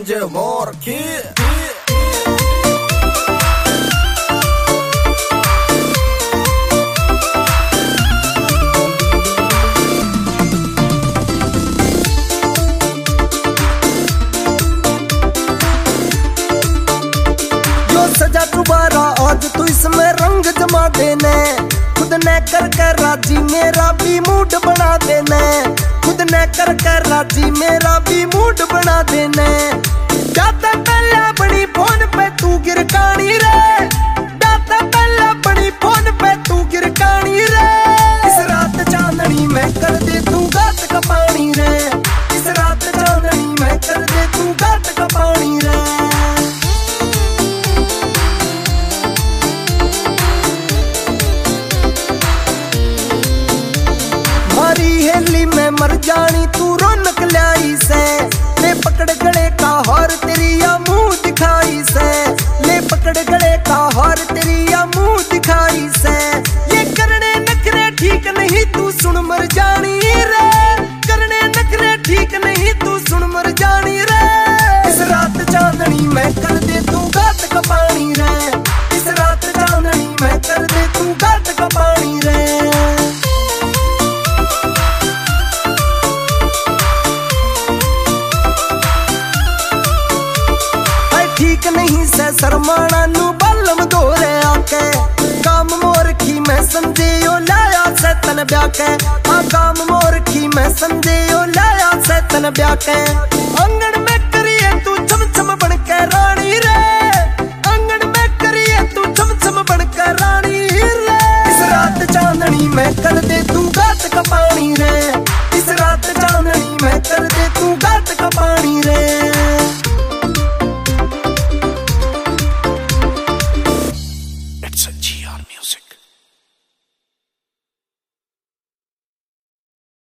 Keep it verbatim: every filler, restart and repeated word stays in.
संजय मोर की सजा दोबारा आज तू इसमें रंग जमा देने, खुद ने कर कर राजी मेरा भी मूड बना देने, खुद ने कर कर राजी मेरा भी मूड बना देने। जाता पहले बड़ी फोन पे तू गिरकानी रे, जाता पहले बड़ी फोन पे तू गिरकानी रे। इस रात चांदनी में कर दे तू गात का पानी रे, इस रात चांदनी में कर दे तू गात का पानी रे। हेली में मर जानी तू रौनक लाई से, ले पकड़ गले का हार तेरी या मुंह दिखाई से, ले पकड़ गले का हार तेरी या मुंह दिखाई से। ये करने नखरे ठीक नहीं तू सुन मर जानी रे, करने नखरे ठीक नहीं तू सुन मर जानी रे। इस रात चांदनी में कर दे तू गात का पानी रे, इस रात चांदनी में कर दे तू गात का पानी रे। ठीक नहीं से शर्माना नू बलम दोरे आके, काम मोरखी में संदेयो लाया से तन ब्याके, हाँ काम मोरखी में संदेयो लाया से तन ब्याके। आंगन